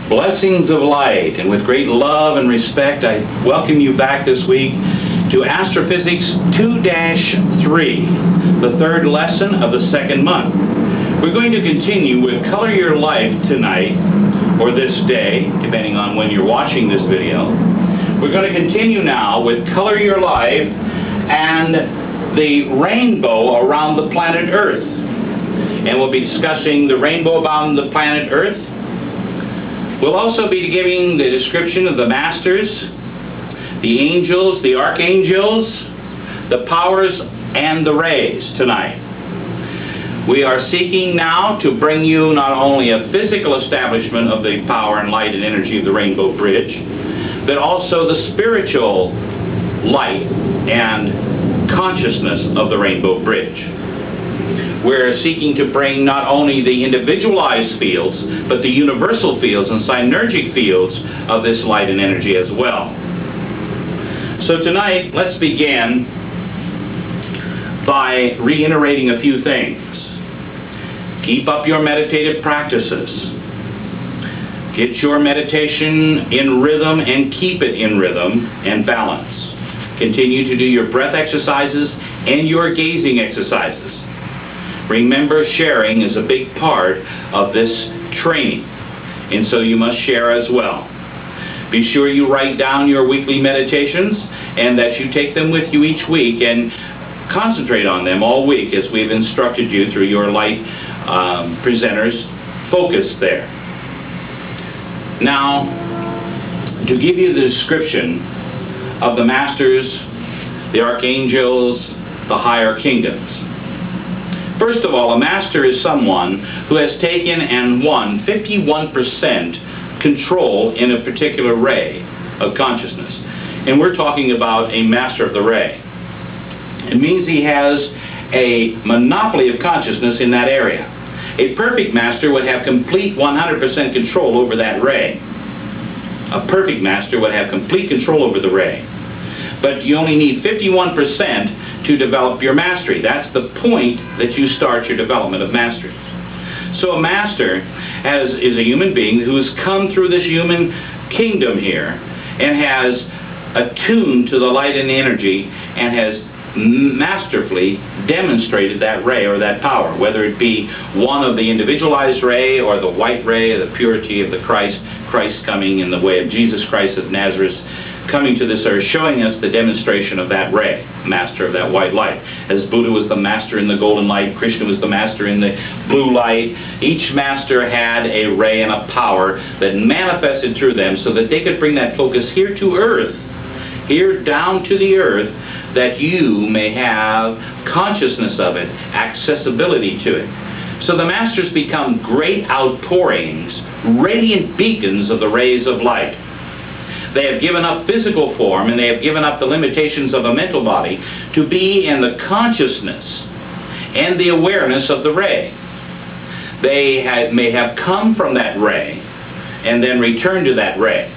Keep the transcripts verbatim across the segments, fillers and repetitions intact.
Blessings of light, and with great love and respect, I welcome you back this week to Astrophysics two dash three, the third lesson of the second month. We're going to continue with Color Your Life tonight, or this day, depending on when you're watching this video. We're going to continue now with Color Your Life and the rainbow around the planet Earth. And we'll be discussing the rainbow around the planet Earth. We'll also be giving the description of the masters, the angels, the archangels, the powers, and the rays tonight. We are seeking now to bring you not only a physical establishment of the power and light and energy of the Rainbow Bridge, but also the spiritual light and consciousness of the Rainbow Bridge. We're seeking to bring not only the individualized fields, but the universal fields and synergic fields of this light and energy as well. So tonight, let's begin by reiterating a few things. Keep up your meditative practices. Get your meditation in rhythm and keep it in rhythm and balance. Continue to do your breath exercises and your gazing exercises. Remember, sharing is a big part of this training, and so you must share as well. Be sure you write down your weekly meditations and that you take them with you each week and concentrate on them all week as we've instructed you through your light um, presenters. Focus there. Now, to give you the description of the masters, the archangels, the higher kingdoms. First of all, a master is someone who has taken and won fifty-one percent control in a particular ray of consciousness. And we're talking about a master of the ray. It means he has a monopoly of consciousness in that area. A perfect master would have complete one hundred percent control over that ray. A perfect master would have complete control over the ray. But you only need fifty-one percent to develop your mastery. That's the point that you start your development of mastery. So a master has, is a human being who has come through this human kingdom here and has attuned to the light and energy and has masterfully demonstrated that ray or that power, whether it be one of the individualized ray or the white ray or the purity of the Christ, Christ coming in the way of Jesus Christ of Nazareth, coming to this earth, showing us the demonstration of that ray, master of that white light. As Buddha was the master in the golden light, Krishna was the master in the blue light. Each master had a ray and a power that manifested through them so that they could bring that focus here to earth, here down to the earth, that you may have consciousness of it, accessibility to it. So the masters become great outpourings, radiant beacons of the rays of light. They have given up physical form and they have given up the limitations of a mental body to be in the consciousness and the awareness of the ray. They have, may have come from that ray and then return to that ray.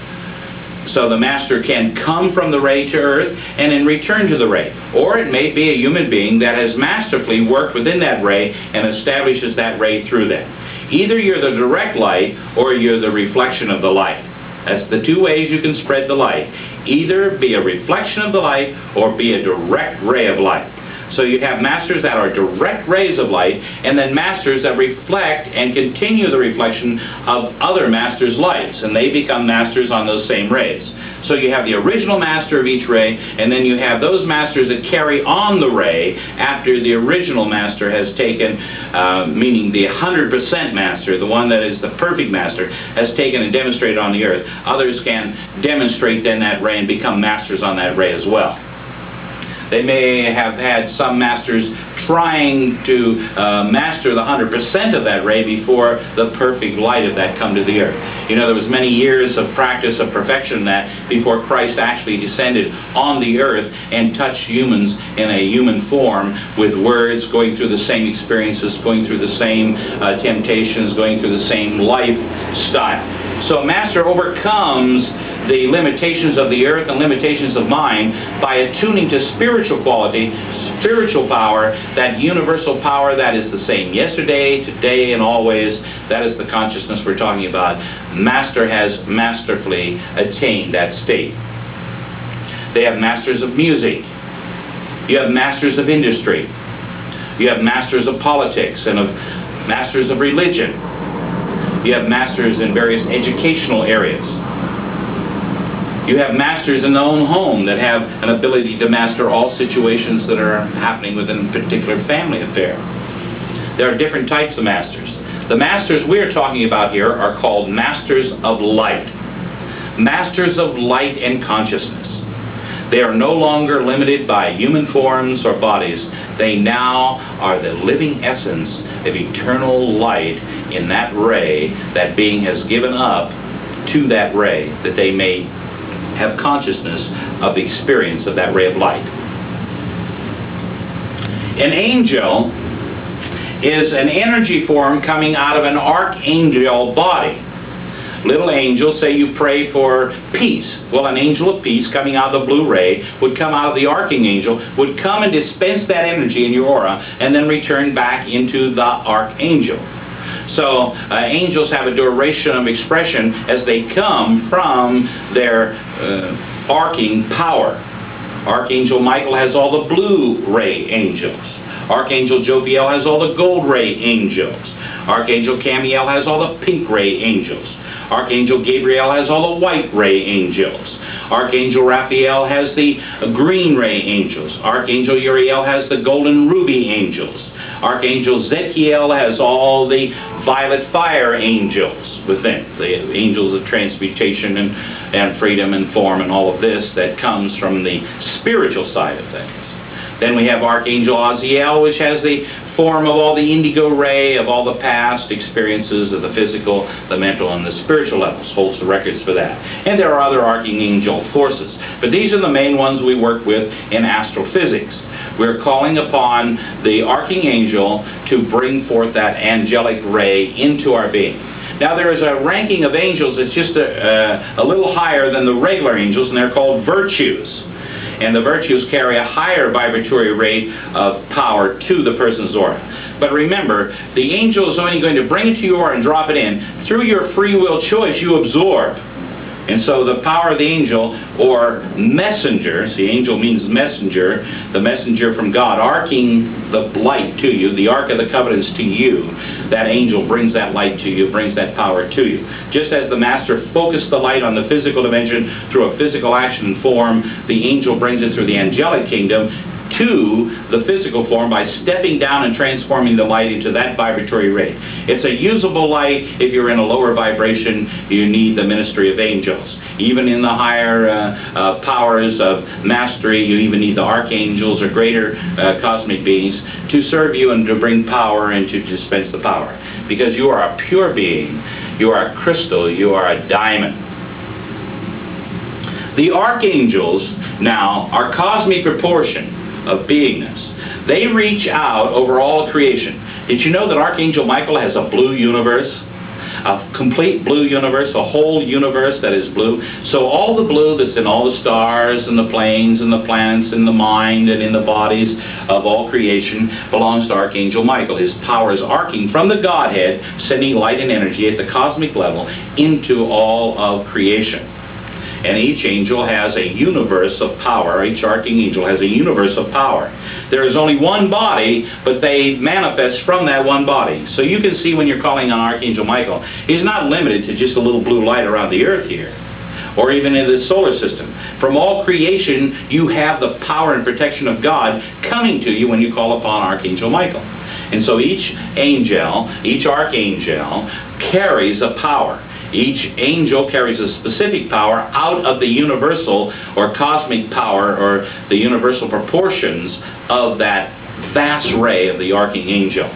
So the master can come from the ray to earth and then return to the ray. Or it may be a human being that has masterfully worked within that ray and establishes that ray through them. Either you're the direct light or you're the reflection of the light. That's the two ways you can spread the light. Either be a reflection of the light or be a direct ray of light. So you have masters that are direct rays of light and then masters that reflect and continue the reflection of other masters' lights, and they become masters on those same rays. So you have the original master of each ray, and then you have those masters that carry on the ray after the original master has taken, uh, meaning the one hundred percent master, the one that is the perfect master, has taken and demonstrated on the earth. Others can demonstrate then that ray and become masters on that ray as well. They may have had some masters trying to uh, master the one hundred percent of that ray before the perfect light of that come to the earth. You know, there was many years of practice of perfection that before Christ actually descended on the earth and touched humans in a human form with words, going through the same experiences, going through the same uh, temptations, going through the same lifestyle. So a master overcomes the limitations of the earth and limitations of mind by attuning to spiritual quality, spiritual power, that universal power that is the same yesterday, today, and always. That is the consciousness we're talking about. Master has masterfully attained that state. They have masters of music. You have masters of industry. You have masters of politics and of masters of religion. You have masters in various educational areas. You have masters in their own home that have an ability to master all situations that are happening within a particular family affair. There are different types of masters. The masters we're talking about here are called masters of light. Masters of light and consciousness. They are no longer limited by human forms or bodies. They now are the living essence of eternal light in that ray that being has given up to that ray, that they may have consciousness of the experience of that ray of light. An angel is an energy form coming out of an archangel body. Little angels, say you pray for peace. Well, an angel of peace coming out of the blue ray would come out of the archangel, would come and dispense that energy in your aura, and then return back into the archangel. So uh, angels have a duration of expression as they come from their uh, arcing power. Archangel Michael has all the blue ray angels. Archangel Jophiel has all the gold ray angels. Archangel Camiel has all the pink ray angels. Archangel Gabriel has all the white ray angels. Archangel Raphael has the green ray angels. Archangel Uriel has the golden ruby angels. Archangel Zekiel has all the violet fire angels within. The angels of transmutation and, and freedom and form and all of this that comes from the spiritual side of things. Then we have Archangel Aziel, which has the form of all the indigo ray, of all the past experiences of the physical, the mental, and the spiritual levels. Holds the records for that. And there are other archangel forces. But these are the main ones we work with in astrophysics. We're calling upon the archangel to bring forth that angelic ray into our being. Now there is a ranking of angels that's just a, a, a little higher than the regular angels, and they're called virtues. And the virtues carry a higher vibratory rate of power to the person's aura. But remember, the angel is only going to bring it to your aura and drop it in. Through your free will choice, you absorb. And so the power of the angel, or messenger, see, angel means messenger, the messenger from God, arcing the light to you, the Ark of the Covenants to you, that angel brings that light to you, brings that power to you. Just as the master focused the light on the physical dimension through a physical action and form, the angel brings it through the angelic kingdom to the physical form by stepping down and transforming the light into that vibratory rate. It's a usable light. If you're in a lower vibration, you need the ministry of angels. Even in the higher uh, uh, powers of mastery, you even need the archangels or greater uh, cosmic beings to serve you and to bring power and to dispense the power. Because you are a pure being, you are a crystal, you are a diamond. The archangels now are cosmic proportion of beingness. They reach out over all creation. Did you know that Archangel Michael has a blue universe? A complete blue universe, a whole universe that is blue. So all the blue that's in all the stars and the planes and the planets and the mind and in the bodies of all creation belongs to Archangel Michael. His power is arcing from the Godhead, sending light and energy at the cosmic level into all of creation. And each angel has a universe of power. Each archangel has a universe of power. There is only one body, but they manifest from that one body. So you can see when you're calling on Archangel Michael, he's not limited to just a little blue light around the earth here, or even in the solar system. From all creation, you have the power and protection of God coming to you when you call upon Archangel Michael. And so each angel, each archangel, carries a power. Each angel carries a specific power out of the universal or cosmic power or the universal proportions of that vast ray of the archangel.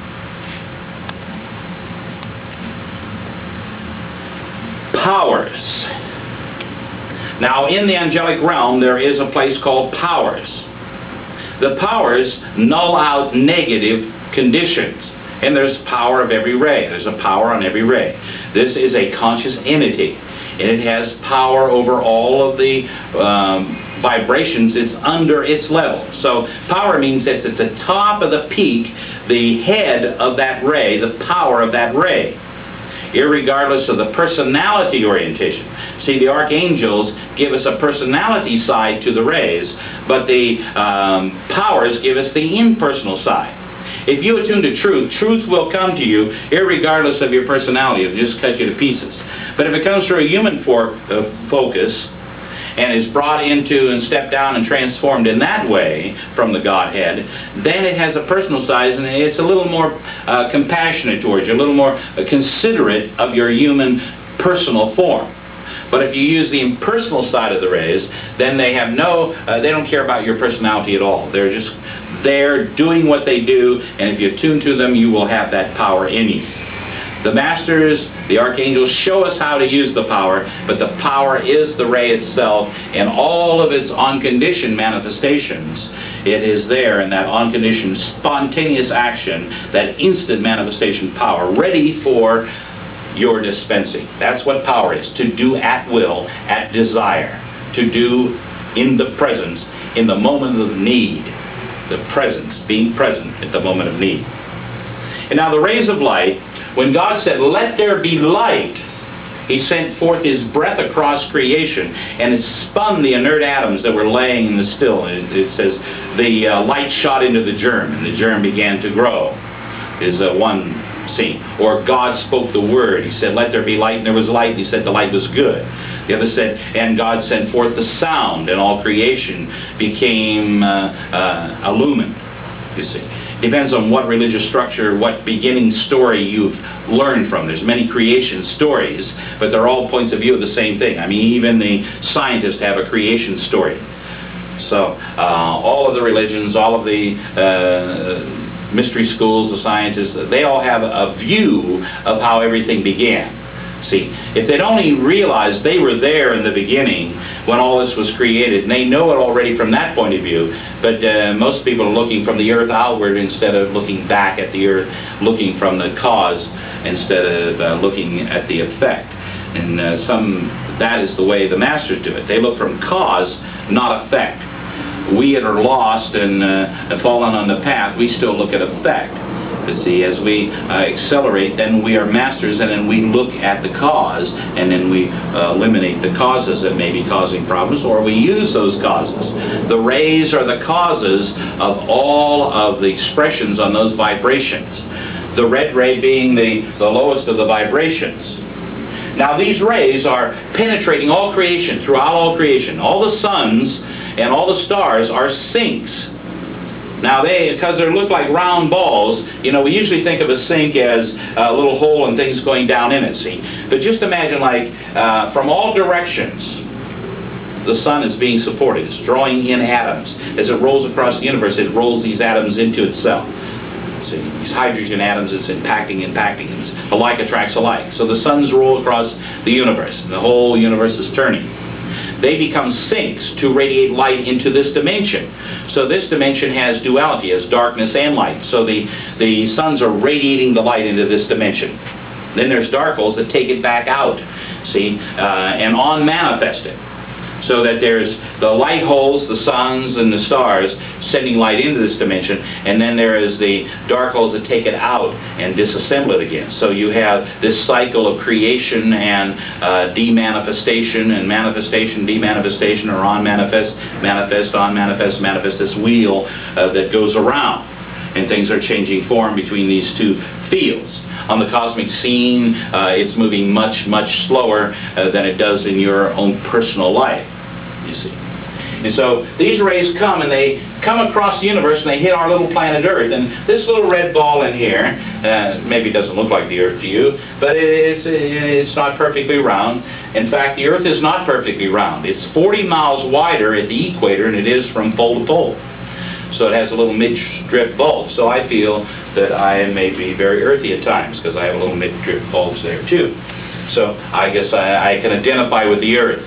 Powers. Now in the angelic realm there is a place called powers. The powers null out negative conditions. And there's power of every ray. There's a power on every ray. This is a conscious entity. and it has power over all of the um, vibrations. It's under its level. So power means it's at the top of the peak, the head of that ray, the power of that ray, irregardless of the personality orientation. See, the archangels give us a personality side to the rays, but the um, powers give us the impersonal side. If you attune to truth, truth will come to you irregardless of your personality. It'll just cut you to pieces. But if it comes through a human for, uh, focus, and is brought into and stepped down and transformed in that way from the Godhead, then it has a personal side, and it's a little more uh, compassionate towards you, a little more uh, considerate of your human personal form. But if you use the impersonal side of the rays, then they have no, uh, they don't care about your personality at all. They're just there doing what they do, and if you attune to them, you will have that power in you. The masters, the archangels, show us how to use the power, but the power is the ray itself and all of its unconditioned manifestations. It is there in that unconditioned, spontaneous action, that instant manifestation power, ready for your dispensing. That's what power is, to do at will, at desire, to do in the presence, in the moment of need. The presence, being present at the moment of need. And now the rays of light, when God said, "Let there be light," He sent forth His breath across creation, and it spun the inert atoms that were laying in the still. It, it says, the uh, light shot into the germ, and the germ began to grow, is uh, one scene. Or God spoke the word. He said, "Let there be light," and there was light, and He said the light was good. The other said, and God sent forth the sound, and all creation became uh, uh, illumined, you see. Depends on what religious structure, what beginning story you've learned from. There's many creation stories, but they're all points of view of the same thing. I mean, even the scientists have a creation story. So, uh, all of the religions, all of the uh, mystery schools, the scientists, they all have a view of how everything began. See, if they'd only realized they were there in the beginning when all this was created, and they know it already from that point of view, but uh, most people are looking from the earth outward instead of looking back at the earth, looking from the cause instead of uh, looking at the effect. And uh, some, that is the way the masters do it. They look from cause, not effect. We that are lost and uh, have fallen on the path, we still look at effect. But see, as we uh, accelerate, then we are masters, and then we look at the cause, and then we uh, eliminate the causes that may be causing problems, or we use those causes. The rays are the causes of all of the expressions on those vibrations. The red ray being the, the lowest of the vibrations. Now these rays are penetrating all creation, throughout all creation. All the suns and all the stars are sinks. Now they, because they look like round balls, you know, we usually think of a sink as a little hole and things going down in it, see. But just imagine, like, uh, from all directions, the sun is being supported. It's drawing in atoms. As it rolls across the universe, it rolls these atoms into itself. See, these hydrogen atoms, it's impacting, impacting. It's alike attracts alike. So the suns roll across the universe. The whole universe is turning. They become sinks to radiate light into this dimension. So this dimension has duality, has darkness and light. So the, the suns are radiating the light into this dimension. Then there's dark holes that take it back out, see, uh, and on-manifest it. So that there's the light holes, the suns and the stars, sending light into this dimension, and then there is the dark holes that take it out and disassemble it again. So you have this cycle of creation and uh, demanifestation, and manifestation, demanifestation, or on-manifest, manifest, on-manifest, manifest, this wheel uh, that goes around. And things are changing form between these two fields. On the cosmic scene, uh, it's moving much, much slower uh, than it does in your own personal life, you see. And so these rays come, and they come across the universe, and they hit our little planet Earth. And this little red ball in here, uh, maybe it doesn't look like the Earth to you, but it's, it's not perfectly round. In fact, the Earth is not perfectly round. It's forty miles wider at the equator than it is from pole to pole. So it has a little mid-strip bulge. So I feel that I may be very earthy at times because I have a little mid-strip bulge there too. So I guess I, I can identify with the Earth.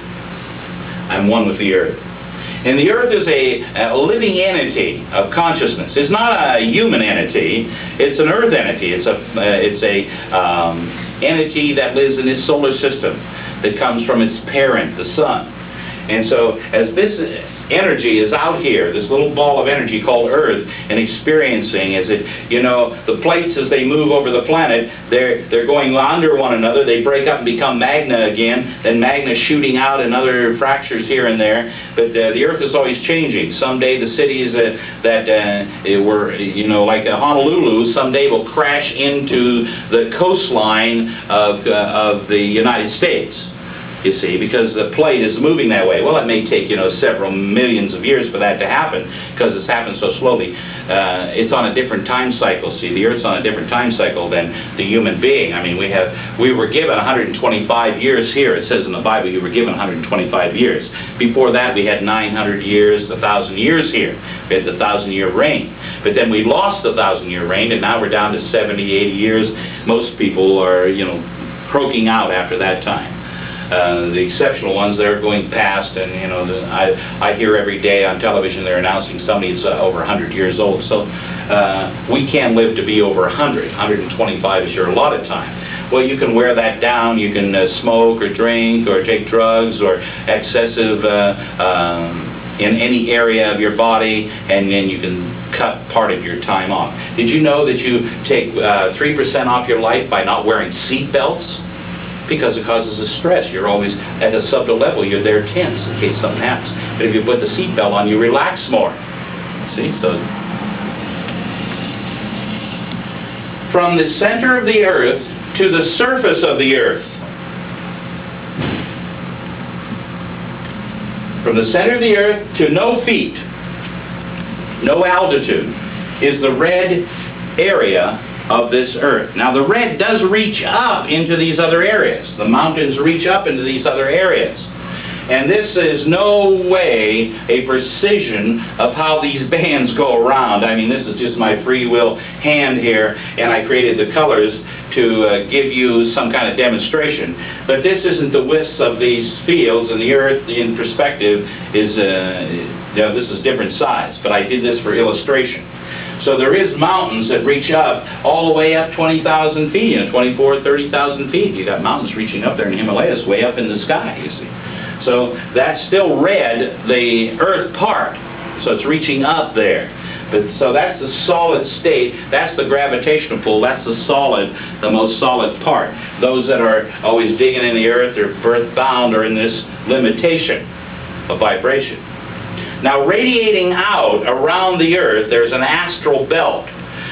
I'm one with the Earth. And the Earth is a, a living entity of consciousness. It's not a human entity. It's an Earth entity. It's a, uh, it's a um, entity that lives in its solar system, that comes from its parent, the sun. And so as this energy is out here, this little ball of energy called Earth, and experiencing as it, you know, the plates as they move over the planet, they're, they're going under one another, they break up and become magna again, then magna shooting out and other fractures here and there. But uh, the Earth is always changing. Someday the cities uh, that uh, were, you know, like uh, Honolulu, someday will crash into the coastline of, uh, of the United States. You see, because the plate is moving that way. Well, it may take, you know, several millions of years for that to happen, because it's happened so slowly. Uh, it's on a different time cycle. See, the Earth's on a different time cycle than the human being. I mean, we have, we were given one hundred twenty-five years here. It says in the Bible you were given one hundred twenty-five years. Before that, we had nine hundred years, one thousand years here. We had the thousand-year reign. But then we lost the thousand-year reign, and now we're down to seventy, eighty years. Most people are, you know, croaking out after that time. Uh, the exceptional ones that are going past, and you know, the, I, I hear every day on television they're announcing somebody's uh, over one hundred years old. So uh, we can live to be over one hundred. one hundred twenty-five is your allotted time. Well, you can wear that down. You can uh, smoke or drink or take drugs or excessive uh, um, in any area of your body, and then you can cut part of your time off. Did you know that you take uh, three percent off your life by not wearing seat belts? Because it causes a stress. You're always at a subtle level. You're there tense in case something happens. But if you put the seatbelt on, you relax more. See, so from the center of the Earth to the surface of the Earth, from the center of the Earth to no feet, no altitude, is the red area of this Earth. Now the red does reach up into these other areas. The mountains reach up into these other areas. And this is no way a precision of how these bands go around. I mean, this is just my free will hand here, and I created the colors to uh, give you some kind of demonstration. But this isn't the widths of these fields, and the Earth in perspective is, uh, you know, this is different size. But I did this for illustration. So there is mountains that reach up all the way up twenty thousand feet, you know, twenty-four, thirty thousand feet. You got mountains reaching up there in the Himalayas, way up in the sky, you see. So that's still red, the Earth part. So it's reaching up there. But so that's the solid state, that's the gravitational pull, that's the solid, the most solid part. Those that are always digging in the Earth or earthbound are in this limitation of vibration. Now, radiating out around the Earth, there's an astral belt,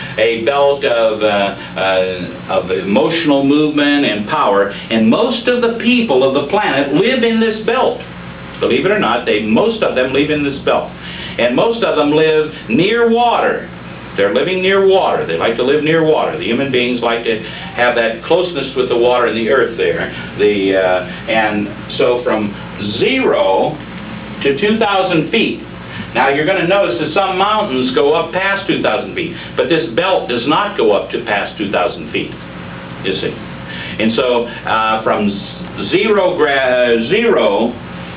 a belt of, uh, uh, of emotional movement and power, and most of the people of the planet live in this belt. Believe it or not, they, most of them live in this belt. And most of them live near water. They're living near water. They like to live near water. The human beings like to have that closeness with the water and the Earth there. The, uh, and so from zero to two thousand feet. Now you're going to notice that some mountains go up past two thousand feet, but this belt does not go up to past two thousand feet, you see. And so uh, from zero, gra zero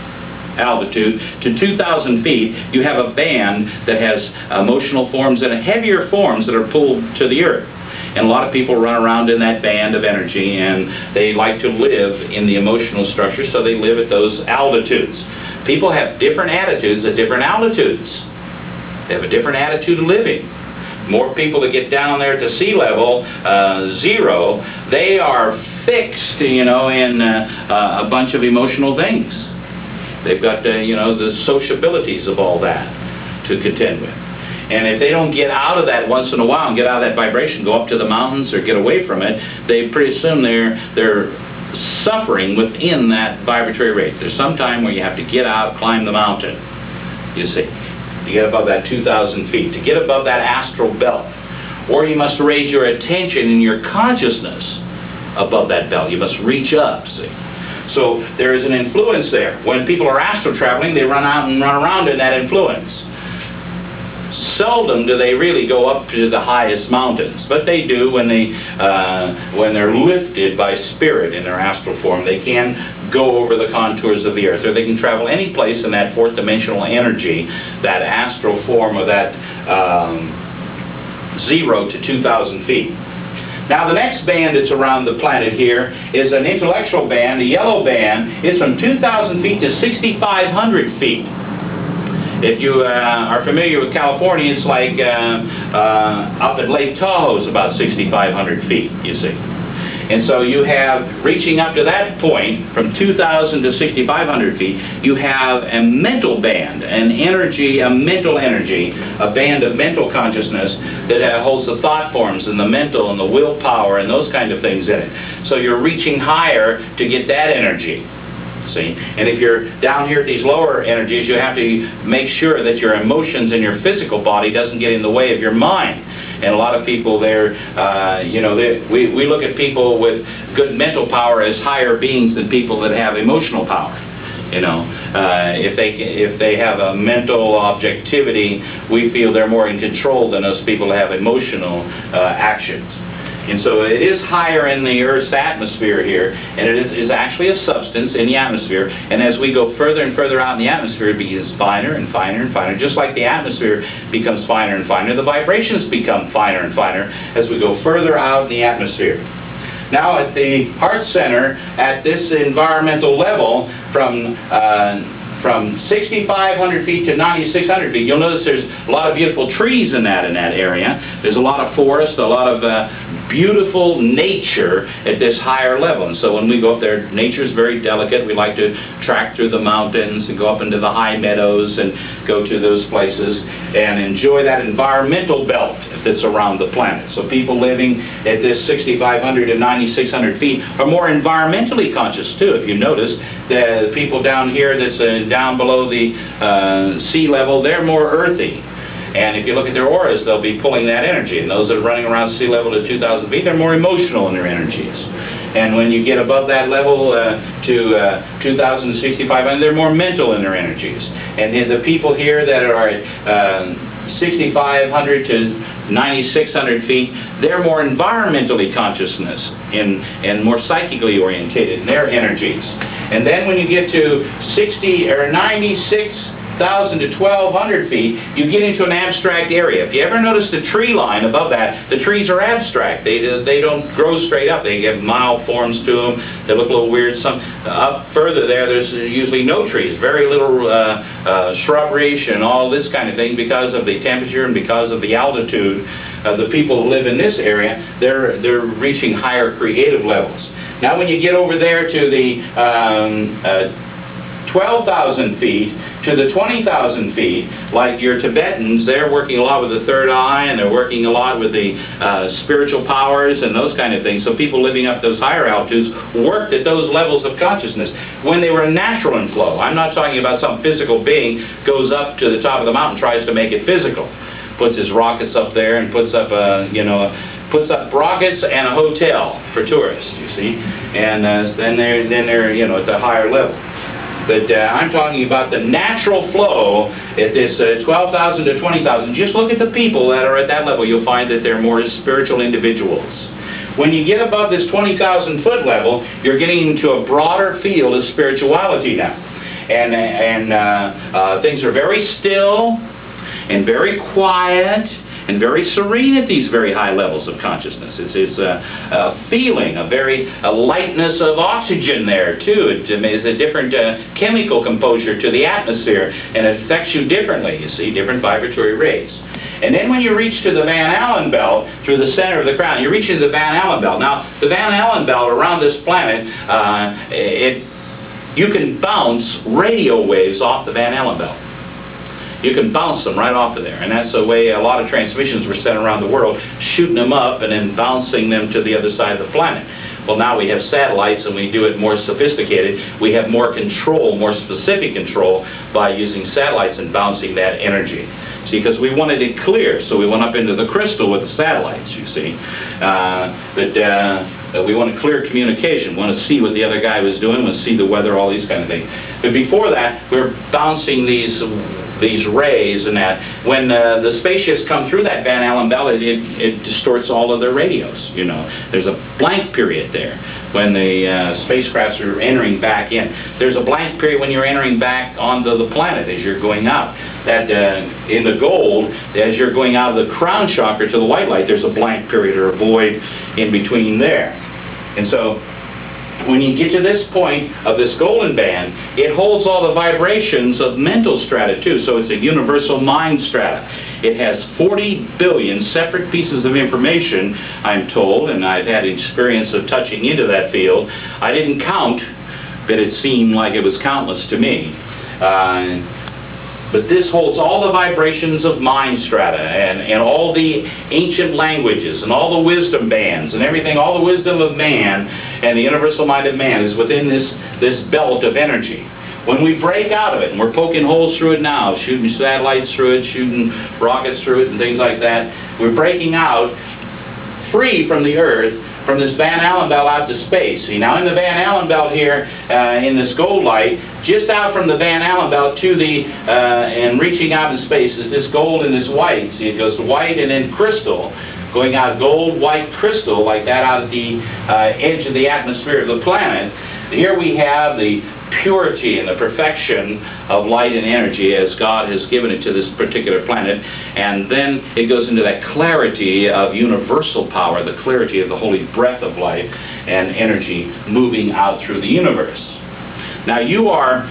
altitude to two thousand feet, you have a band that has emotional forms and heavier forms that are pulled to the Earth. And a lot of people run around in that band of energy, and they like to live in the emotional structure, so they live at those altitudes. People have different attitudes at different altitudes. They have a different attitude of living. More people that get down there to sea level, uh, zero, they are fixed, you know, in uh, uh, a bunch of emotional things. They've got, uh, you know, the sociabilities of all that to contend with. And if they don't get out of that once in a while and get out of that vibration, go up to the mountains or get away from it, they pretty soon they're, they're suffering within that vibratory rate. There's some time where you have to get out, climb the mountain, you see, to get above that two thousand feet, to get above that astral belt. Or you must raise your attention and your consciousness above that belt. You must reach up, see. So there is an influence there. When people are astral traveling, they run out and run around in that influence. Seldom do they really go up to the highest mountains, but they do when they uh, when they're lifted by spirit in their astral form. They can go over the contours of the Earth, or they can travel any place in that fourth dimensional energy, that astral form of that um, zero to two thousand feet. Now the next band that's around the planet here is an intellectual band, a yellow band. It's from two thousand feet to sixty-five hundred feet. If you uh, are familiar with California, it's like uh, uh, up at Lake Tahoe is about sixty-five hundred feet, you see. And so you have, reaching up to that point, from two thousand to sixty-five hundred feet, you have a mental band, an energy, a mental energy, a band of mental consciousness that uh, holds the thought forms and the mental and the willpower and those kind of things in it. So you're reaching higher to get that energy. See? And if you're down here at these lower energies, you have to make sure that your emotions and your physical body doesn't get in the way of your mind. And a lot of people there, uh, you know, they, we, we look at people with good mental power as higher beings than people that have emotional power. You know, uh, if they if they have a mental objectivity, we feel they're more in control than us people that have emotional uh, actions. And so it is higher in the Earth's atmosphere here, and it is, is actually a substance in the atmosphere. And as we go further and further out in the atmosphere, it becomes finer and finer and finer. Just like the atmosphere becomes finer and finer, the vibrations become finer and finer as we go further out in the atmosphere. Now at the heart center, at this environmental level, from uh, from sixty-five hundred feet to ninety-six hundred feet, you'll notice there's a lot of beautiful trees in that in that area. There's a lot of forest, a lot of uh, beautiful nature at this higher level. And so when we go up there, nature's very delicate. We like to track through the mountains and go up into the high meadows and go to those places and enjoy that environmental belt that's around the planet. So people living at this sixty-five hundred to ninety-six hundred feet are more environmentally conscious too. If you notice, the people down here that's uh, down below the uh, sea level, they're more earthy. And if you look at their auras, they'll be pulling that energy. And those that are running around sea level to two thousand feet, they're more emotional in their energies. And when you get above that level uh, to uh, two thousand to sixty-five hundred, they're more mental in their energies. And the, the people here that are at uh, sixty-five hundred to ninety-six hundred feet, they're more environmentally consciousness and, and more psychically orientated in their energies. And then when you get to sixty or ninety-six thousand to twelve hundred feet, you get into an abstract area. If you ever notice the tree line above that, the trees are abstract. They, they don't grow straight up. They have mild forms to them. They look a little weird. Some up further there, there's usually no trees, very little uh, uh, shrubbery and all this kind of thing because of the temperature and because of the altitude. Uh, the people who live in this area, they're, they're reaching higher creative levels. Now when you get over there to the um, uh, twelve thousand feet to the twenty thousand feet, like your Tibetans, they're working a lot with the third eye, and they're working a lot with the uh, spiritual powers and those kind of things. So people living up those higher altitudes worked at those levels of consciousness when they were natural in flow. I'm not talking about some physical being goes up to the top of the mountain, tries to make it physical, puts his rockets up there and puts up a, you know, puts up rockets and a hotel for tourists, you see, and uh, then they're then they're you know at the higher level. But uh, I'm talking about the natural flow at this uh, twelve thousand to twenty thousand. Just look at the people that are at that level. You'll find that they're more spiritual individuals. When you get above this twenty thousand foot level, you're getting into a broader field of spirituality now. And, and uh, uh, things are very still and very quiet and very serene at these very high levels of consciousness. It's, it's a, a feeling, a very a lightness of oxygen there too. It is a different uh, chemical composure to the atmosphere, and it affects you differently, you see, different vibratory rays. And then when you reach to the Van Allen belt, through the center of the crown, you reach into the Van Allen belt. Now, the Van Allen belt around this planet, uh, it, you can bounce radio waves off the Van Allen belt. You can bounce them right off of there, and that's the way a lot of transmissions were sent around the world, shooting them up and then bouncing them to the other side of the planet. Well, now we have satellites and we do it more sophisticated. We have more control, more specific control by using satellites and bouncing that energy. See, because we wanted it clear, so we went up into the crystal with the satellites, you see. Uh, but uh, we want a clear communication. We want to see what the other guy was doing, we want to see the weather, all these kind of things. But before that, we're bouncing these these rays and that. When uh, the spaceships come through that Van Allen belt, it, it, it distorts all of their radios, you know. There's a blank period there when the uh, spacecrafts are entering back in. There's a blank period when you're entering back onto the planet as you're going out. That uh, in the gold, as you're going out of the crown chakra to the white light, there's a blank period or a void in between there. And so when you get to this point of this golden band, it holds all the vibrations of mental strata too. So it's a universal mind strata. It has forty billion separate pieces of information, I'm told, and I've had experience of touching into that field. I didn't count, but it seemed like it was countless to me. Uh, But this holds all the vibrations of mind strata and, and all the ancient languages and all the wisdom bands and everything, all the wisdom of man and the universal mind of man is within this, this belt of energy. When we break out of it, and we're poking holes through it now, shooting satellites through it, shooting rockets through it and things like that, we're breaking out free from the Earth, from this Van Allen belt out to space. See, now in the Van Allen belt here, uh, in this gold light, just out from the Van Allen belt to the, uh, and reaching out in space is this gold and this white. See, it goes to white and then crystal, going out gold, white, crystal, like that out at the uh, edge of the atmosphere of the planet. Here we have the purity and the perfection of light and energy as God has given it to this particular planet, and then it goes into that clarity of universal power, the clarity of the holy breath of light and energy moving out through the universe. Now you are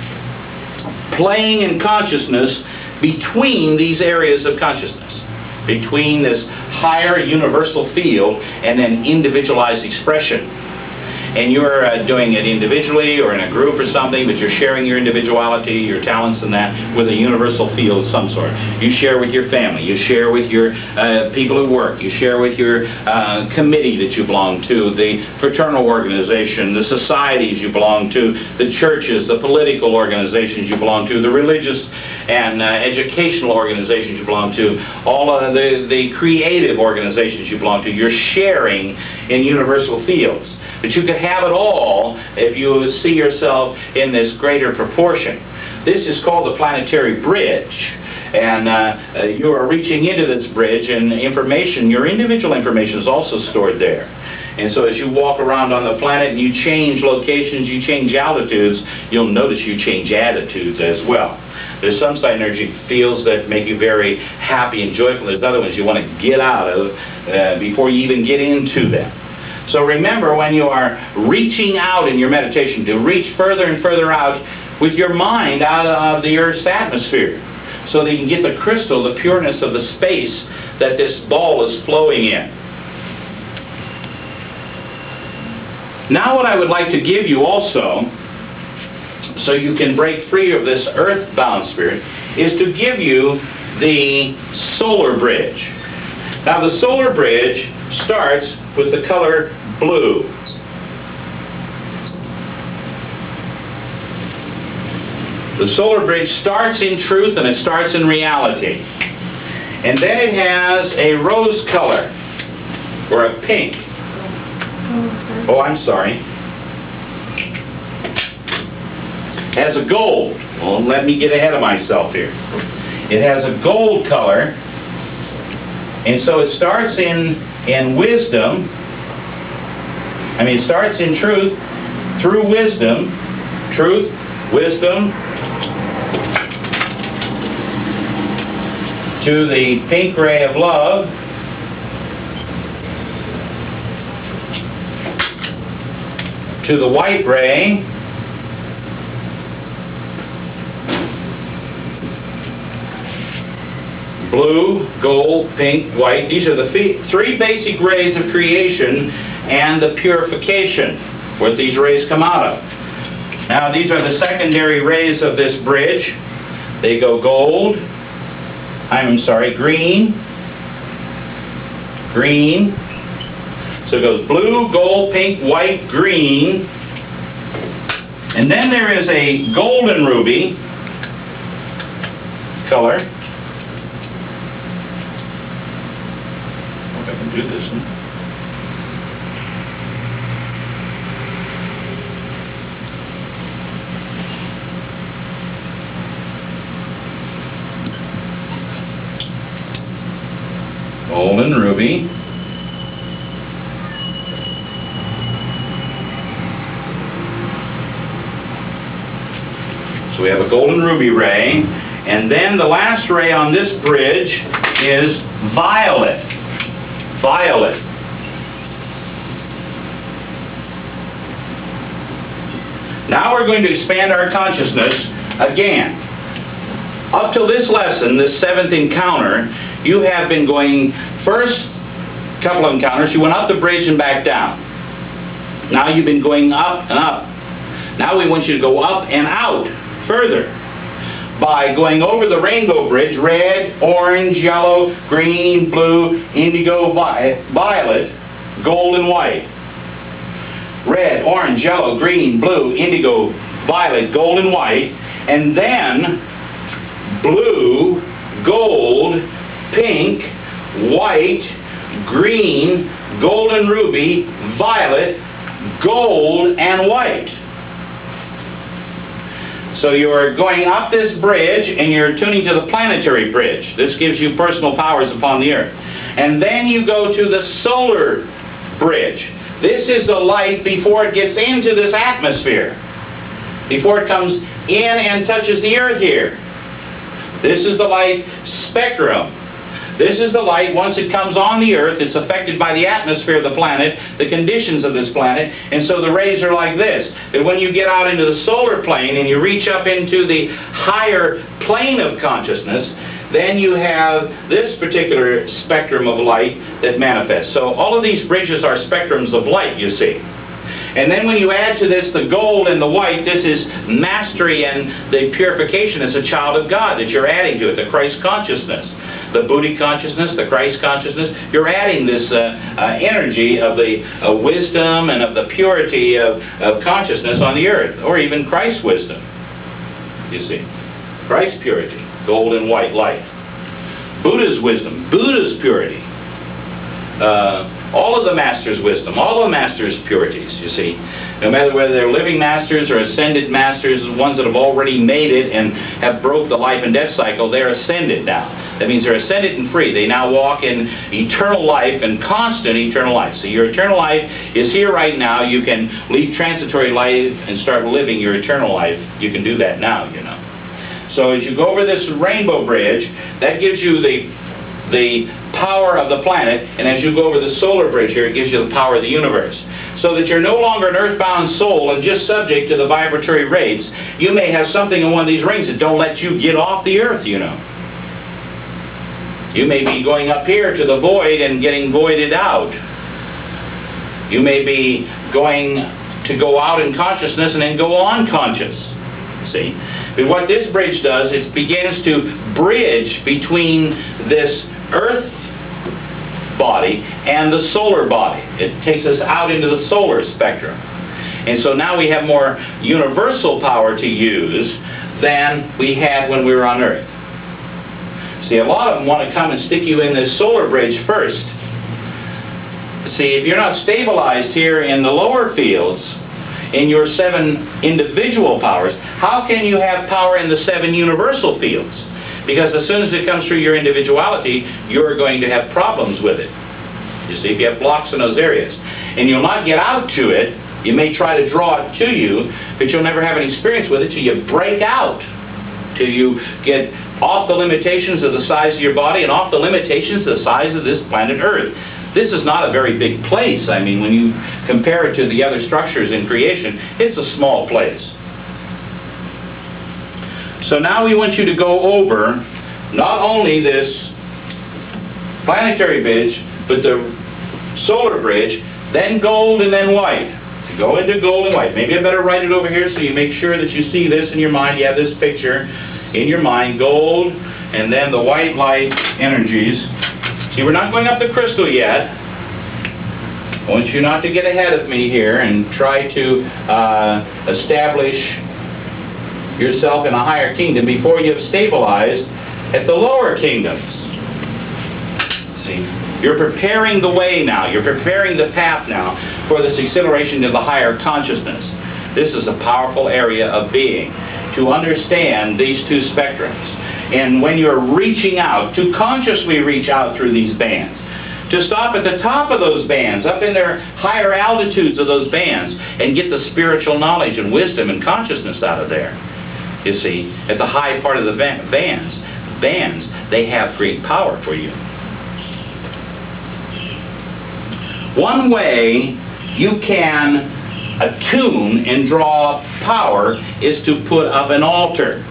playing in consciousness between these areas of consciousness, between this higher universal field and then individualized expression. And you're uh, doing it individually or in a group or something, but you're sharing your individuality, your talents and that with a universal field of some sort. You share with your family, you share with your uh, people at work, you share with your uh, committee that you belong to, the fraternal organization, the societies you belong to, the churches, the political organizations you belong to, the religious and uh, educational organizations you belong to, all of the, the creative organizations you belong to. You're sharing in universal fields. But you could have it all if you see yourself in this greater proportion. This is called the planetary bridge. And uh, uh, you are reaching into this bridge, and information, your individual information is also stored there. And so as you walk around on the planet and you change locations, you change altitudes, you'll notice you change attitudes as well. There's some side energy fields that make you very happy and joyful. There's other ones you want to get out of uh, before you even get into them. So remember, when you are reaching out in your meditation, to reach further and further out with your mind out of the Earth's atmosphere, so that you can get the crystal, the pureness of the space that this ball is flowing in. Now what I would like to give you also, so you can break free of this earthbound spirit, is to give you the solar bridge. Now the solar bridge starts with the color blue. The solar bridge starts in truth and it starts in reality. And then it has a rose color, or a pink. Oh, I'm sorry. It has a gold. Well, let me get ahead of myself here. It has a gold color. And so it starts in, in wisdom. I mean, it starts in truth through wisdom. Truth, wisdom, to the pink ray of love, to the white ray, blue, gold, pink, white. These are the three basic rays of creation and the purification, what these rays come out of. Now these are the secondary rays of this bridge. They go gold, I'm sorry, green, green. So it goes blue, gold, pink, white, green. And then there is a golden ruby color. If I can do this one. golden ruby. So we have a golden ruby ray, and then the last ray on this bridge is violet. Violet. Now we're going to expand our consciousness again. Up till this lesson, this seventh encounter, you have been going, first couple of encounters, you went up the bridge and back down. Now you've been going up and up. Now we want you to go up and out further by going over the rainbow bridge, red, orange, yellow, green, blue, indigo, vi violet, gold, and white. Red, orange, yellow, green, blue, indigo, violet, gold, and white. And then blue, gold, pink, white, green, golden ruby, violet, gold, and white. So you're going up this bridge and you're tuning to the planetary bridge. This gives you personal powers upon the earth. And then you go to the solar bridge. This is the light before it gets into this atmosphere, before it comes in and touches the earth here. This is the light spectrum. This is the light, once it comes on the earth, it's affected by the atmosphere of the planet, the conditions of this planet, and so the rays are like this. That when you get out into the solar plane and you reach up into the higher plane of consciousness, then you have this particular spectrum of light that manifests. So all of these bridges are spectrums of light, you see. And then when you add to this the gold and the white, this is mastery and the purification as a child of God that you're adding to it, the Christ consciousness. The Buddhic consciousness, the Christ consciousness, you're adding this uh, uh, energy of the uh, wisdom and of the purity of, of consciousness on the earth, or even Christ's wisdom, you see. Christ's purity, gold and white light. Buddha's wisdom, Buddha's purity. Uh, all of the Master's wisdom, all of the Master's purities, you see. No matter whether they're living Masters or ascended Masters, the ones that have already made it and have broke the life and death cycle, they're ascended now. That means they're ascended and free. They now walk in eternal life and constant eternal life. So your eternal life is here right now. You can leave transitory life and start living your eternal life. You can do that now, you know. So as you go over this rainbow bridge, that gives you the the power of the planet, and as you go over the solar bridge here, it gives you the power of the universe. So that you're no longer an earthbound soul and just subject to the vibratory rates. You may have something in one of these rings that don't let you get off the earth, you know. You may be going up here to the void and getting voided out. You may be going to go out in consciousness and then go unconscious. See? But what this bridge does, it begins to bridge between this earth body and the solar body. It takes us out into the solar spectrum. And so now we have more universal power to use than we had when we were on earth. See, a lot of them want to come and stick you in this solar bridge first. See, if you're not stabilized here in the lower fields, in your seven individual powers, how can you have power in the seven universal fields? Because as soon as it comes through your individuality, you're going to have problems with it. You see, if you have blocks in those areas. And you'll not get out to it. You may try to draw it to you, but you'll never have any experience with it till you break out. Till you get off the limitations of the size of your body and off the limitations of the size of this planet Earth. This is not a very big place. I mean, when you compare it to the other structures in creation, it's a small place. So now we want you to go over not only this planetary bridge, but the solar bridge, then gold and then white. So go into gold and white. Maybe I better write it over here so you make sure that you see this in your mind. You have this picture in your mind, gold and then the white light energies. See, we're not going up the crystal yet. I want you not to get ahead of me here and try to uh, establish yourself in a higher kingdom before you have stabilized at the lower kingdoms. See, you're preparing the way now. You're preparing the path now for this acceleration to the higher consciousness. This is a powerful area of being, to understand these two spectrums. And when you're reaching out, to consciously reach out through these bands, to stop at the top of those bands, up in their higher altitudes of those bands, and get the spiritual knowledge and wisdom and consciousness out of there. You see, at the high part of the bands, bands, they have great power for you. One way you can attune and draw power is to put up an altar.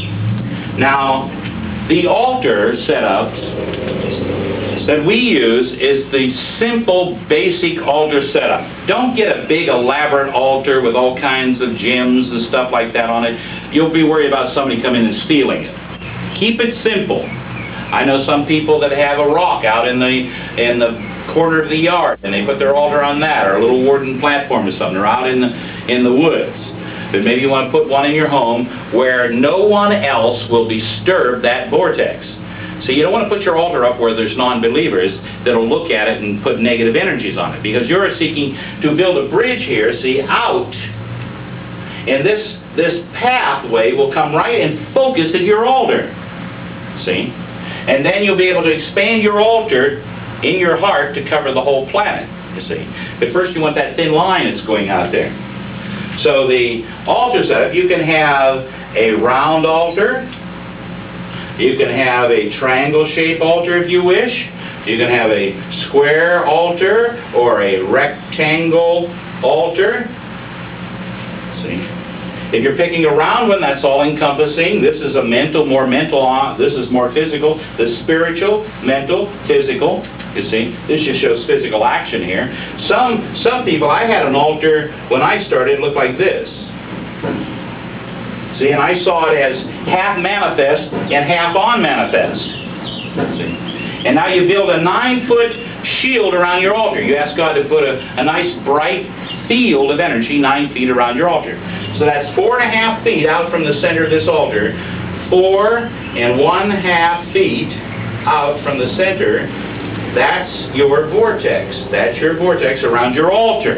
Now, the altar setups that we use is the simple, basic altar setup. Don't get a big, elaborate altar with all kinds of gems and stuff like that on it. You'll be worried about somebody coming and stealing it. Keep it simple. I know some people that have a rock out in the in the corner of the yard, and they put their altar on that, or a little wooden platform or something, or out in the in the woods. But maybe you want to put one in your home where no one else will disturb that vortex. So you don't want to put your altar up where there's non-believers that'll look at it and put negative energies on it, because you're seeking to build a bridge here, see, out. And this, this pathway will come right and focus at your altar. See? And then you'll be able to expand your altar in your heart to cover the whole planet, you see. But first you want that thin line that's going out there. So the altar setup, you can have a round altar. You can have a triangle-shaped altar if you wish. You can have a square altar or a rectangle altar. See? If you're picking a round one, that's all-encompassing. This is a mental, more mental, this is more physical. The spiritual, mental, physical. You see, this just shows physical action here. Some, some people, I had an altar when I started, it looked like this. See, and I saw it as half manifest and half on-manifest. See? And now you build a nine-foot shield around your altar. You ask God to put a, a nice bright field of energy nine feet around your altar. So that's four and a half feet out from the center of this altar. Four and one half feet out from the center. That's your vortex. That's your vortex around your altar.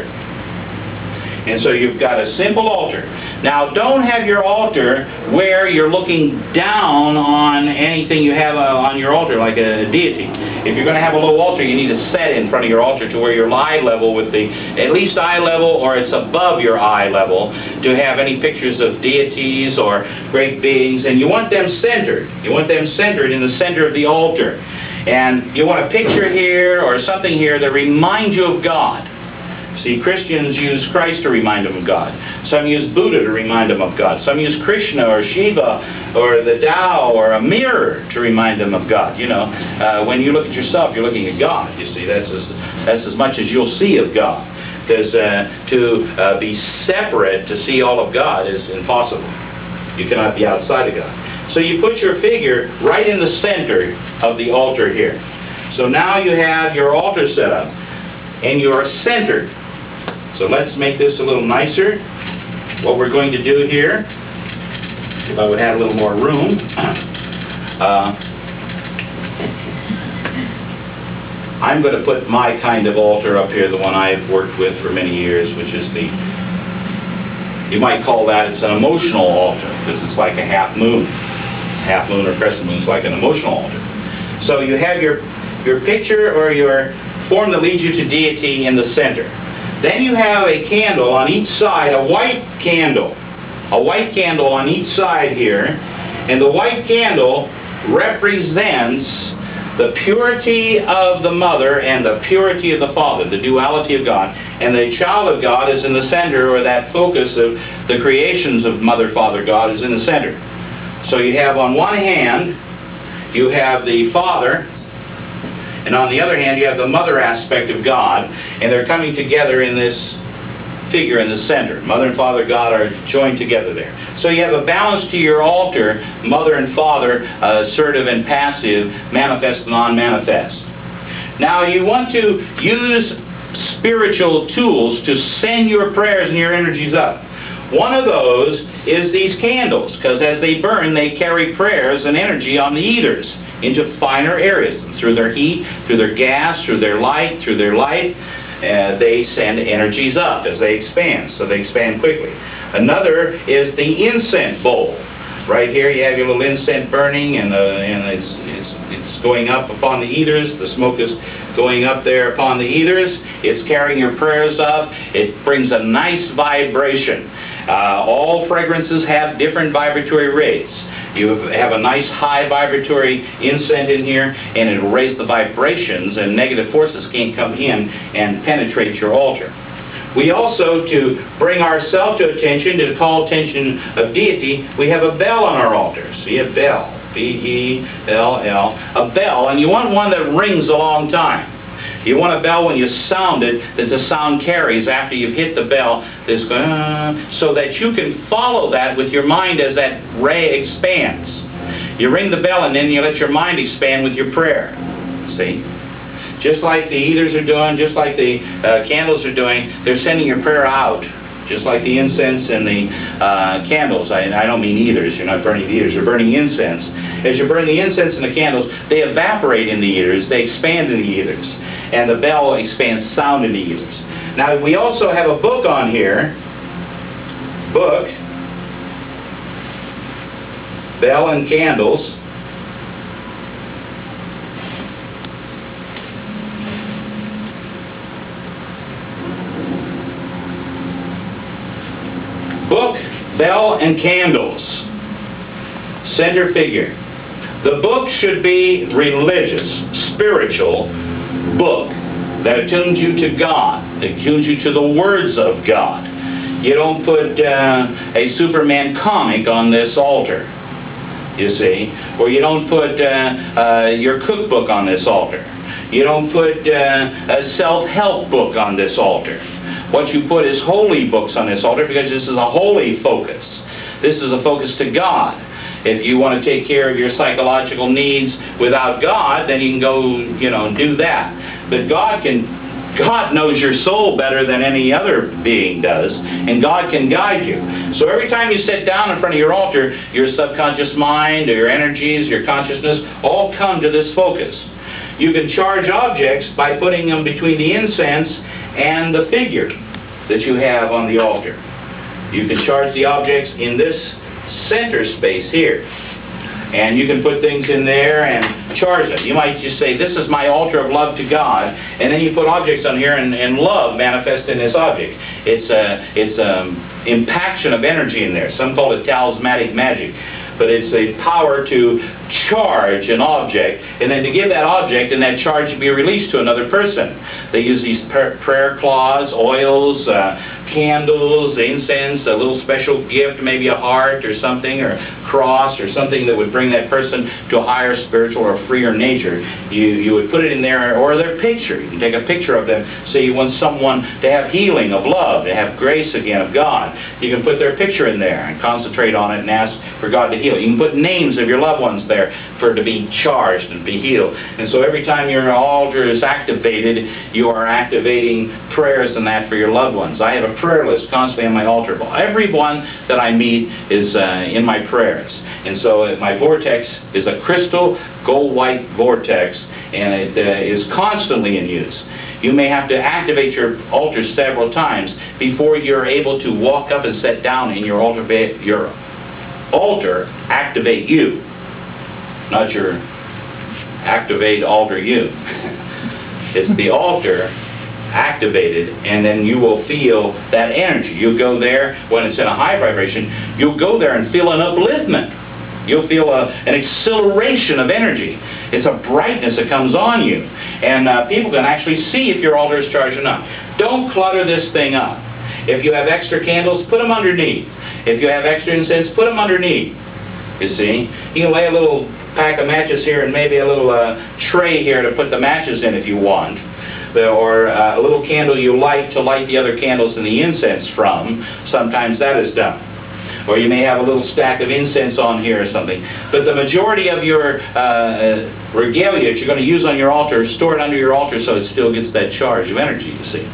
And so you've got a simple altar. Now, don't have your altar where you're looking down on anything you have uh, on your altar, like a deity. If you're going to have a low altar, you need to set in front of your altar to where you're eye level with the, at least eye level, or it's above your eye level, to have any pictures of deities or great beings. And you want them centered. You want them centered in the center of the altar. And you want a picture here or something here that reminds you of God. See, Christians use Christ to remind them of God. Some use Buddha to remind them of God. Some use Krishna or Shiva or the Tao or a mirror to remind them of God. You know, uh, when you look at yourself, you're looking at God. You see, that's as, that's as much as you'll see of God. Because uh, to uh, be separate, to see all of God, is impossible. You cannot be outside of God. So you put your figure right in the center of the altar here. So now you have your altar set up, and you are centered. So let's make this a little nicer. What we're going to do here, if I would have a little more room, uh, I'm going to put my kind of altar up here, the one I've worked with for many years, which is the, you might call that, it's an emotional altar, because it's like a half moon. Half moon or crescent moon is like an emotional altar. So you have your, your picture or your form that leads you to deity in the center. Then you have a candle on each side, a white candle. A white candle on each side here. And the white candle represents the purity of the mother and the purity of the father, the duality of God. And the child of God is in the center, or that focus of the creations of Mother, Father, God is in the center. So you have on one hand, you have the Father, and on the other hand, you have the mother aspect of God, and they're coming together in this figure in the center. Mother and Father God are joined together there. So you have a balance to your altar, mother and father, uh, assertive and passive, manifest and non-manifest. Now you want to use spiritual tools to send your prayers and your energies up. One of those is these candles, because as they burn, they carry prayers and energy on the ethers into finer areas. Through their heat, through their gas, through their light, through their light, uh, they send energies up as they expand, so they expand quickly. Another is the incense bowl. Right here you have your little incense burning, and, uh, and it's, it's, it's going up upon the ethers. The smoke is going up there upon the ethers. It's carrying your prayers up. It brings a nice vibration. Uh, all fragrances have different vibratory rates. You have a nice high vibratory incense in here, and it'll raise the vibrations, and negative forces can't come in and penetrate your altar. We also, to bring ourselves to attention, to call attention of deity, we have a bell on our altar. See, a bell. B E L L. A bell, and you want one that rings a long time. You want a bell when you sound it, that the sound carries after you've hit the bell, this going, uh, so that you can follow that with your mind as that ray expands. You ring the bell and then you let your mind expand with your prayer. See? Just like the ethers are doing, just like the uh, candles are doing, they're sending your prayer out. Just like the incense and the uh, candles. I, I don't mean ethers. You're not burning the ethers. You're burning incense. As you burn the incense and the candles, they evaporate in the ethers. They expand in the ethers. And the bell expands sound in the ethers. Now, we also have a book on here. Book. Bell and Candles. Book, Bell, and Candles. Center figure. The book should be religious, spiritual book that attunes you to God, that attunes you to the words of God. You don't put uh, a Superman comic on this altar, you see, or you don't put uh, uh, your cookbook on this altar. You don't put uh, a self-help book on this altar. What you put is holy books on this altar, because this is a holy focus. This is a focus to God. If you want to take care of your psychological needs without God, then you can go, you know, do that. But God can, God knows your soul better than any other being does, and God can guide you. So every time you sit down in front of your altar, your subconscious mind, or your energies, your consciousness, all come to this focus. You can charge objects by putting them between the incense and the figure that you have on the altar. You can charge the objects in this center space here. And you can put things in there and charge them. You might just say, this is my altar of love to God, and then you put objects on here, and, and love manifests in this object. It's a, it's a impaction of energy in there. Some call it talismanic magic. But it's a power to charge an object, and then to give that object and that charge to be released to another person. They use these prayer cloths, oils, uh, candles, incense, a little special gift, maybe a heart or something, or a cross or something that would bring that person to a higher spiritual or freer nature. You, you would put it in there, or their picture. You can take a picture of them. Say you want someone to have healing of love, to have grace again of God. You can put their picture in there and concentrate on it and ask for God to heal. You can put names of your loved ones there for it to be charged and be healed. And so every time your altar is activated, you are activating prayers and that for your loved ones. I have a prayer list constantly on my altar. Everyone that I meet is uh, in my prayers. And so uh, my vortex is a crystal gold white vortex, and it uh, is constantly in use. You may have to activate your altar several times before you're able to walk up and sit down in your altar. Your altar activate you, not your activate altar you. It's the altar activated, and then you will feel that energy. You'll go there when it's in a high vibration. You'll go there and feel an upliftment. You'll feel a, an acceleration of energy. It's a brightness that comes on you, and uh, people can actually see if your altar is charged enough. Don't clutter this thing up. If you have extra candles, put them underneath. If you have extra incense, put them underneath. You see, you can lay a little pack of matches here and maybe a little uh, tray here to put the matches in if you want. Or uh, a little candle you light to light the other candles in the incense from. Sometimes that is done. Or you may have a little stack of incense on here or something. But the majority of your uh, regalia that you're going to use on your altar, store it under your altar so it still gets that charge of energy, you see.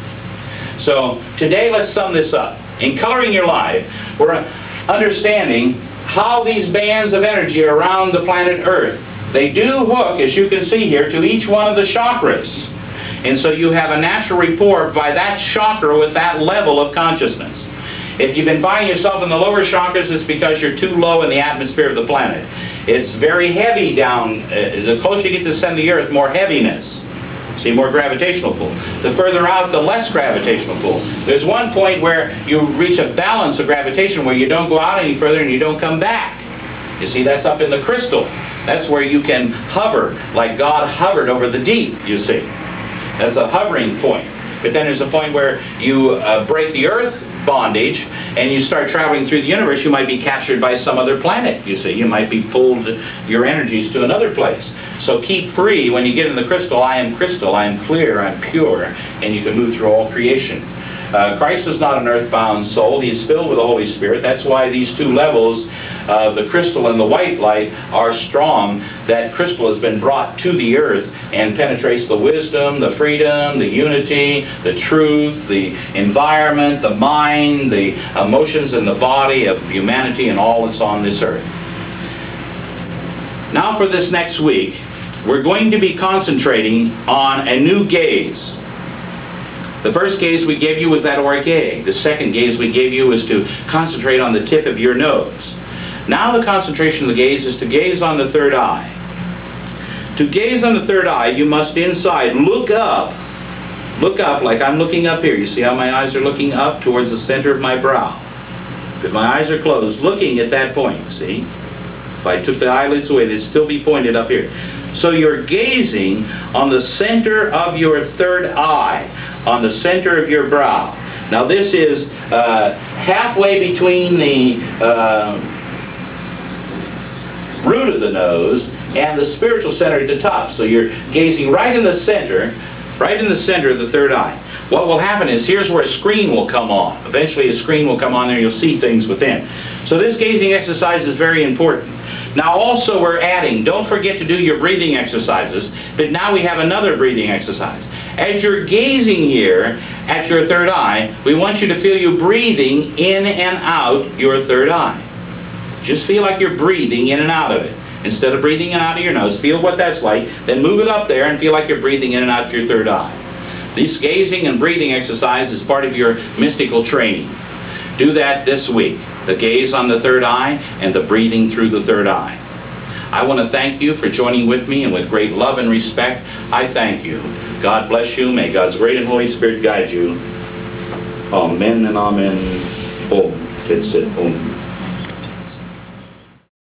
So today, let's sum this up. In Coloring Your Life, we're understanding how these bands of energy around the planet Earth, they do hook, as you can see here, to each one of the chakras. And so you have a natural rapport by that chakra with that level of consciousness. If you've been finding yourself in the lower chakras, it's because you're too low in the atmosphere of the planet. It's very heavy down. Uh, the closer you get to the center of the earth, more heaviness. See, more gravitational pull. The further out, the less gravitational pull. There's one point where you reach a balance of gravitation where you don't go out any further and you don't come back. You see, that's up in the crystal. That's where you can hover, like God hovered over the deep, you see. That's a hovering point. But then there's a point where you uh, break the earth bondage and you start traveling through the universe. You might be captured by some other planet, you see. You might be pulled, your energies, to another place. So keep free when you get in the crystal. I am crystal, I am clear, I'm pure, and you can move through all creation. Uh, Christ is not an earthbound soul. He is filled with the Holy Spirit. That's why these two levels, uh, the crystal and the white light, are strong. That crystal has been brought to the earth and penetrates the wisdom, the freedom, the unity, the truth, the environment, the mind, the emotions and the body of humanity and all that's on this earth. Now for this next week, we're going to be concentrating on a new gaze. The first gaze we gave you was that auric egg. The second gaze we gave you was to concentrate on the tip of your nose. Now the concentration of the gaze is to gaze on the third eye. To gaze on the third eye, you must inside look up. Look up like I'm looking up here. You see how my eyes are looking up towards the center of my brow. If my eyes are closed, looking at that point, see? If I took the eyelids away, they'd still be pointed up here. So you're gazing on the center of your third eye, on the center of your brow. Now this is uh, halfway between the uh, root of the nose and the spiritual center at the top. So you're gazing right in the center, right in the center of the third eye. What will happen is, here's where a screen will come on. Eventually a screen will come on there and you'll see things within. So this gazing exercise is very important. Now also we're adding, don't forget to do your breathing exercises, but now we have another breathing exercise. As you're gazing here at your third eye, we want you to feel you breathing in and out your third eye. Just feel like you're breathing in and out of it. Instead of breathing in and out of your nose, feel what that's like, then move it up there and feel like you're breathing in and out of your third eye. This gazing and breathing exercise is part of your mystical training. Do that this week. The gaze on the third eye and the breathing through the third eye. I want to thank you for joining with me, and with great love and respect, I thank you. God bless you. May God's great and Holy Spirit guide you. Amen and amen. Om. That's it. Om.